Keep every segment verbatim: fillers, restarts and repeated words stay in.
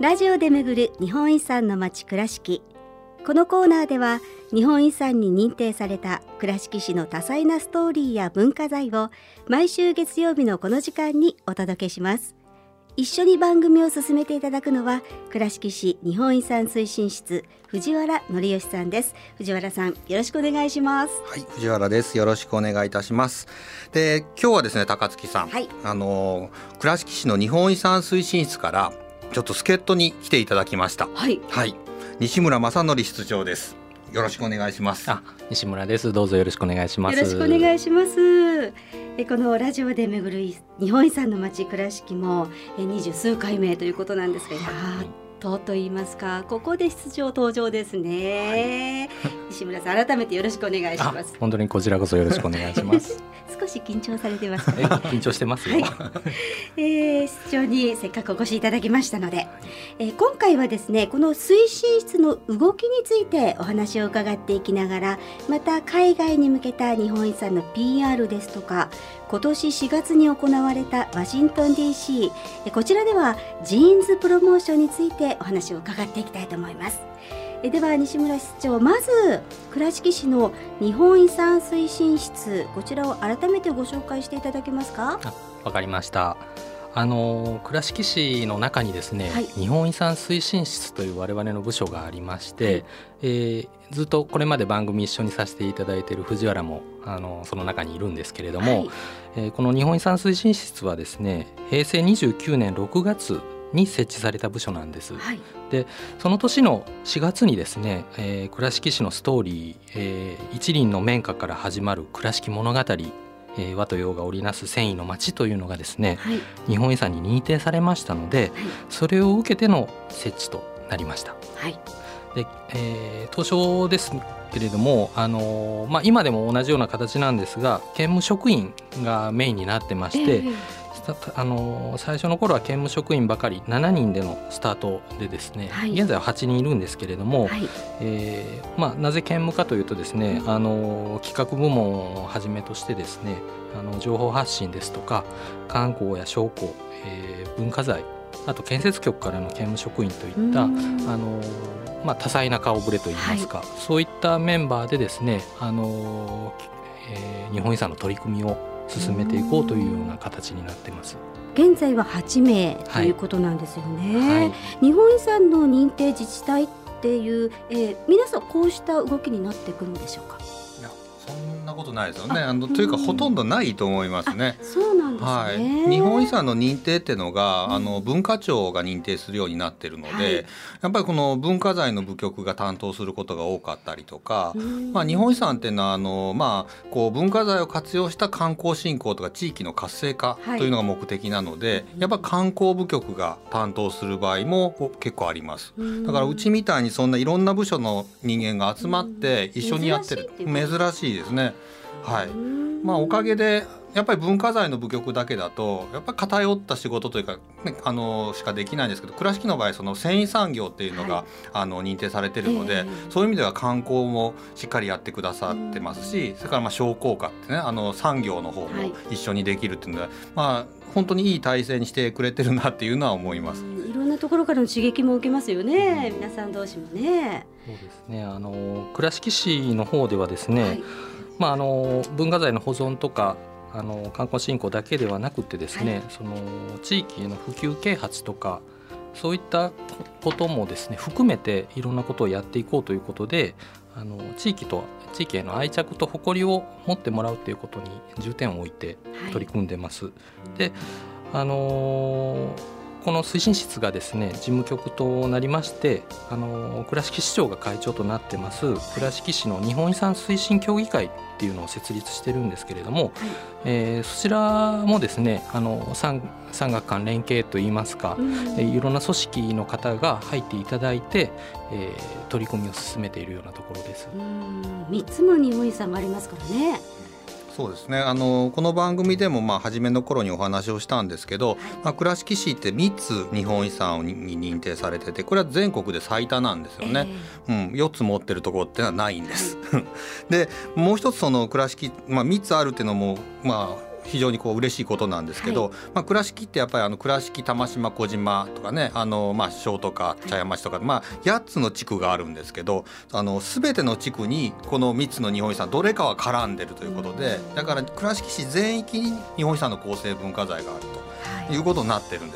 ラジオで巡る日本遺産の街倉敷。このコーナーでは日本遺産に認定された倉敷市の多彩なストーリーや文化財を毎週月曜日のこの時間にお届けします。一緒に番組を進めていただくのは倉敷市日本遺産推進室藤原則義さんです。藤原さん、よろしくお願いします。 はい、藤原です。よろしくお願いいたします。で、今日はですね、高槻さん、はい、あの倉敷市の日本遺産推進室からちょっと助っ人に来ていただきました。 はい、 はい、西村正則室長です。よろしくお願いします。 あ、西村です。どうぞよろしくお願いします。 よろしくお願いします。えこのラジオで巡る日本遺産の街倉敷もえ二十数回目ということなんですが、やっとと言いますか、ここで室長登場ですね。はい、西村さん、改めてよろしくお願いします。 本当にこちらこそよろしくお願いします少し緊張されてますね。 緊張してますよ。 はい、えー、室長にせっかくお越しいただきましたので、えー、今回はですね、この推進室の動きについてお話を伺っていきながら、また海外に向けた日本遺産の ピーアール ですとか、今年しがつに行われたワシントン ディーシー、えー、こちらではジーンズプロモーションについてお話を伺っていきたいと思います。では西村室長、まず倉敷市の日本遺産推進室、こちらを改めてご紹介していただけますか。 わかりました。あの倉敷市の中にですね、はい、日本遺産推進室という我々の部署がありまして、はい、えー、ずっとこれまで番組一緒にさせていただいている藤原もあのその中にいるんですけれども、はい、えー、この日本遺産推進室はですね、平成にじゅうきゅうねんろくがつに設置された部署なんです。はい、でその年のしがつにですね、えー、倉敷市のストーリー、えー、一輪の綿花から始まる倉敷物語、えー、和と洋が織りなす繊維の街というのがですね、はい、日本遺産に認定されましたので、はい、それを受けての設置となりました。はい、で、えー、当初ですけれども、あのーまあ、今でも同じような形なんですが、兼務職員がメインになってまして、えーあの最初の頃は兼務職員ばかりしちにんでのスタートでですね、はい、現在ははちにんいるんですけれども、はい、えーまあ、なぜ兼務かというとですね、あの企画部門をはじめとしてですね、あの情報発信ですとか観光や商工、えー、文化財、あと建設局からの兼務職員といったあの、まあ、多彩な顔ぶれといいますか、はい、そういったメンバーでですね、あの、えー、日本遺産の取り組みを進めていこうというような形になっています。 現在ははちめいということなんですよね。はいはい、日本遺産の認定自治体っていう、えー、皆さんこうした動きになってくるんでしょうか。 いや、そんなことないですよね。あのというかほとんどないと思いますね。 そうなんですね。はい、 日本遺産の認定っていうのが、うん、あの文化庁が認定するようになっているので、はい、やっぱりこの文化財の部局が担当することが多かったりとか、まあ、日本遺産っていうのはあの、まあ、こう文化財を活用した観光振興とか地域の活性化というのが目的なので、はい、やっぱ観光部局が担当する場合も結構あります。だからうちみたいにそんないろんな部署の人間が集まって一緒にやってる、珍しいですね。はい、まあ、おかげでやっぱり文化財の部局だけだとやっぱり偏った仕事というか、ね、あのしかできないんですけど、倉敷の場合その繊維産業っていうのが、はい、あの認定されているので、えー、そういう意味では観光もしっかりやってくださってますし、それからまあ商工課ってね、あの産業の方も一緒にできるっていうので、はい、まあ、本当にいい体制にしてくれてるなっていうのは思います。 いろんなところからの刺激も受けますよね、うん、皆さん同士もね。 そうですね、あの倉敷市の方ではですね、はい、まあ、あの文化財の保存とかあの観光振興だけではなくてですね、はい、その地域への普及啓発とかそういったこともですね含めていろんなことをやっていこうということで、あの地域と地域への愛着と誇りを持ってもらうということに重点を置いて取り組んでます。はい、で、あのーこの推進室がですね事務局となりまして、あの倉敷市長が会長となってます倉敷市の日本遺産推進協議会っていうのを設立してるんですけれども、はい、えー、そちらもですねあの産学官連携といいますか、うん、えー、いろんな組織の方が入っていただいて、えー、取り組みを進めているようなところです。 うん、みっつも日本遺産がありますからね。 そうですね、あのこの番組でもまあ初めの頃にお話をしたんですけど、はい、まあ、倉敷市ってみっつ日本遺産に認定されてて、これは全国で最多なんですよね。えーうん、よっつ持ってるところってのはないんです。はい、でもう一つその倉敷、まあ、みっつあるっていうのも、まあ非常にこう嬉しいことなんですけど、はい、まあ、倉敷ってやっぱりあの倉敷、玉島、小島とかね、あのまあ庄とか茶屋町とか、はい、まあ、やっつの地区があるんですけど、あの全ての地区にこのみっつの日本遺産どれかは絡んでるということで、だから倉敷市全域に日本遺産の構成文化財があるということになってるんです。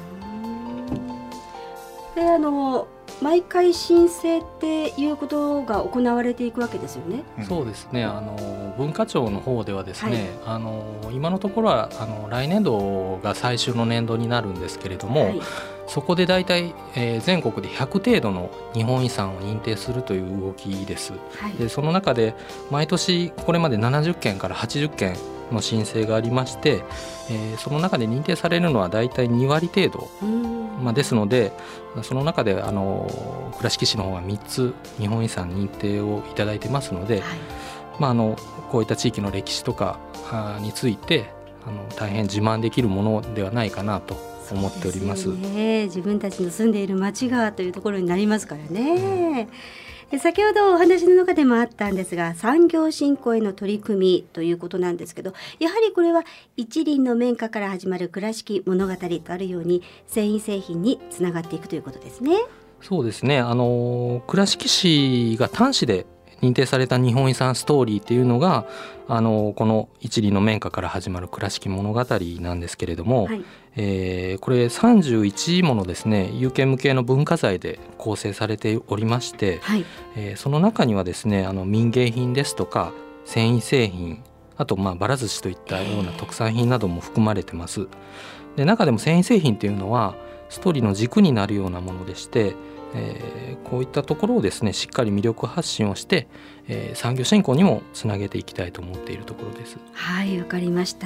で、あの毎回申請っていうことが行われていくわけですよね。 うん、そうですね、あの文化庁の方ではですね、はい、あの今のところはあの来年度が最終の年度になるんですけれども、はい、そこでだいたい、えー、全国でひゃく程度の日本遺産を認定するという動きです。はい、でその中で毎年これまでななじゅっけんからはちじゅっけんの申請がありまして、えー、その中で認定されるのはだいたいにわり程度、まあ、ですので、その中であの倉敷市の方がみっつ日本遺産認定をいただいてますので、はい、まあ、あのこういった地域の歴史とかについてあの大変自慢できるものではないかなと思っております。 そうですね、自分たちの住んでいる町がというところになりますからね。うん、先ほどお話の中でもあったんですが、産業振興への取り組みということなんですけど、やはりこれは一輪の綿花から始まる倉敷物語とあるように繊維製品につながっていくということですね。 そうですね、あの倉敷市が端子で認定された日本遺産ストーリーっていうのがあのこの一輪の綿花から始まる倉敷物語なんですけれども、はい、えー、これさんじゅういちものですね有形無形の文化財で構成されておりまして、はい、えー、その中にはですねあの民芸品ですとか繊維製品、あとまあばら寿司といったような特産品なども含まれてます。で中でも繊維製品っていうのはストーリーの軸になるようなものでして、えー、こういったところをですねしっかり魅力発信をして、えー、産業振興にもつなげていきたいと思っているところです。 はい、わかりました。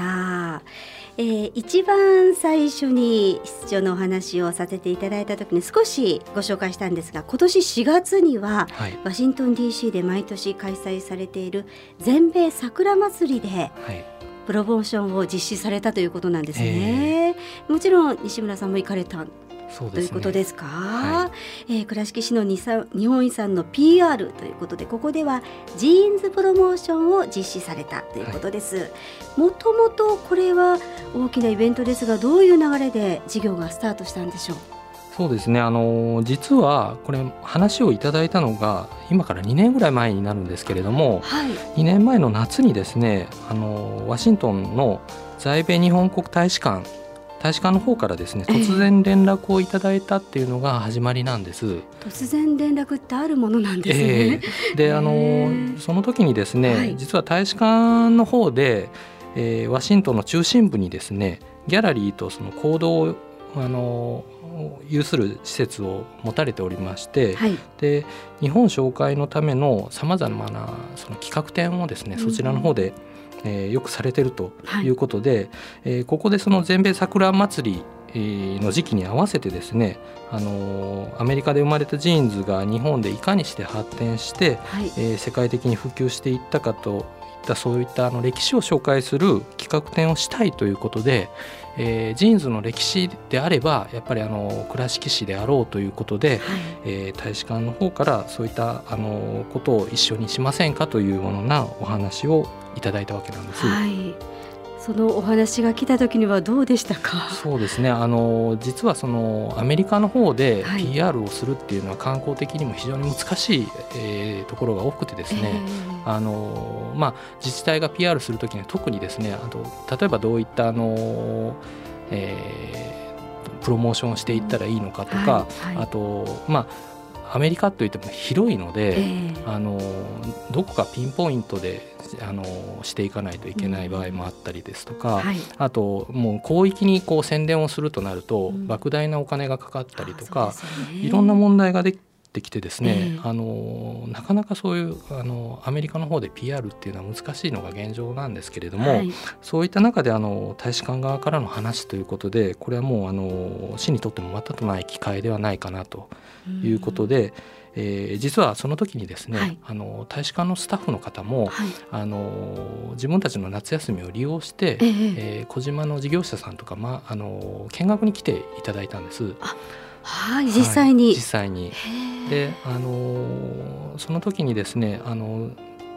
えー、一番最初に室長のお話をさせていただいた時に少しご紹介したんですが、今年しがつには、はい、ワシントン ディーシー で毎年開催されている全米桜祭りで、はい、プロモーションを実施されたということなんですね。もちろん西村さんも行かれたそうですね、ということですか。はい、えー、倉敷市の日本遺産の ピーアール ということで、ここではジーンズプロモーションを実施されたということです。もともとこれは大きなイベントですが、どういう流れで事業がスタートしたんでしょう。 そうですね、あの実はこれ話をいただいたのが今からにねんぐらい前になるんですけれども、はい、にねんまえの夏にですねあのワシントンの在米日本国大使館大使館の方からですね突然連絡をいただいたっていうのが始まりなんです。えー、 突然連絡ってあるものなんですね。 えー、であの、えー、その時にですね、はい、実は大使館の方で、えー、ワシントンの中心部にですねギャラリーとその行動をあの有する施設を持たれておりまして、はい、で日本紹介のためのさまざまなその企画展をですね、うん、そちらの方でえー、よくされているということで、はい、えー、ここでその全米桜祭りの時期に合わせてですね、あのー、アメリカで生まれたジーンズが日本でいかにして発展して、はい、えー、世界的に普及していったかといったそういったあの歴史を紹介する企画展をしたいということで、えー、ジーンズの歴史であればやっぱりあの倉敷市であろうということで、はい、えー、大使館の方からそういったあのことを一緒にしませんかというようなお話をいただいたわけなんです。 はい、そのお話が来た時にはどうでしたか。 そうですね、あの実はそのアメリカの方で ピーアール をするっていうのは観光的にも非常に難しい、えー、ところが多くてですね、えーあのまあ、自治体が ピーアール する時には特にですね、あと例えばどういったあの、えー、プロモーションをしていったらいいのかとか、はいはい、あとまあアメリカといっても広いので、えー、あのどこかピンポイントであのしていかないといけない場合もあったりですとか、うん、はい、あともう広域にこう宣伝をするとなると、うん、莫大なお金がかかったりとか、ね、いろんな問題ができてきてですね、えー、あのなかなかそういうあのアメリカの方で ピーアール っていうのは難しいのが現状なんですけれども、はい、そういった中であの大使館側からの話ということで、これはもうあの市にとってもまたとない機会ではないかなということで、うん、えー、実はその時にですね、はい、あの大使館のスタッフの方も、はい、あの自分たちの夏休みを利用して、えーえー、小島の事業者さんとか、ま、あの見学に来ていただいたんです。 あ、はい、実際に、はい、 実際にで、あのその時にですね、あの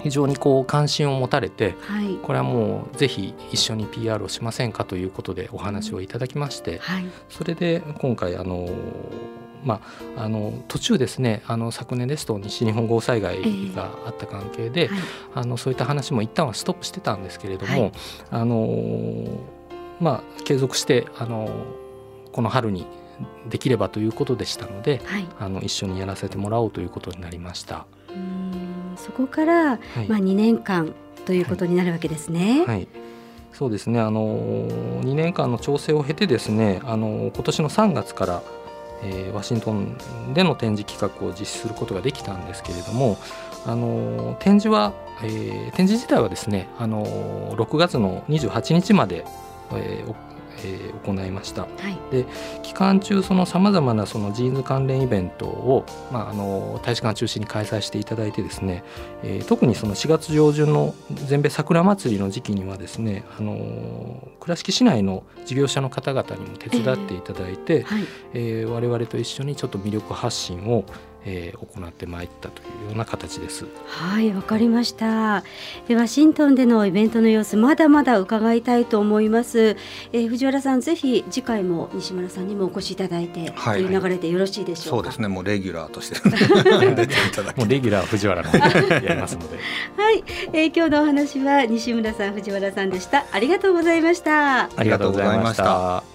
非常にこう関心を持たれて、 はい、 これはもうぜひ一緒に ピーアール をしませんかということでお話をいただきまして、 はい、 それで今回あのまあ、あの途中ですね、あの昨年ですと西日本豪雨災害があった関係で、えーはい、あのそういった話も一旦はストップしてたんですけれども、はい、あのまあ、継続してあのこの春にできればということでしたので、はい、あの一緒にやらせてもらおうということになりました。 うーん、そこから、はい、まあ、にねんかんということになるわけですね。 はいはい、そうですね、あのにねんかんの調整を経てですね、あの今年のさんがつからえー、ワシントンでの展示企画を実施することができたんですけれども、あの展示は、えー、展示自体はですね、あのろくがつのにじゅうはちにちまで、えーえー、行いました。はい、で期間中さまざまなそのジーンズ関連イベントを、まあ、あの大使館中心に開催していただいてですね、えー、特にそのしがつじょうじゅんの全米桜祭りの時期にはですね、あの倉敷市内の事業者の方々にも手伝っていただいて、えーはいえー、我々と一緒にちょっと魅力発信をえー、行ってまいったというような形です。 はい、わかりました。でワシントンでのイベントの様子まだまだ伺いたいと思います。えー、藤原さん、ぜひ次回も西村さんにもお越しいただいて、はい、という流れでよろしいでしょうか。 そうですね、もうレギュラーとして出ていただきもうレギュラー藤原のやりますのではい、えー、今日のお話は西村さん、藤原さんでした。ありがとうございました。 ありがとうございました。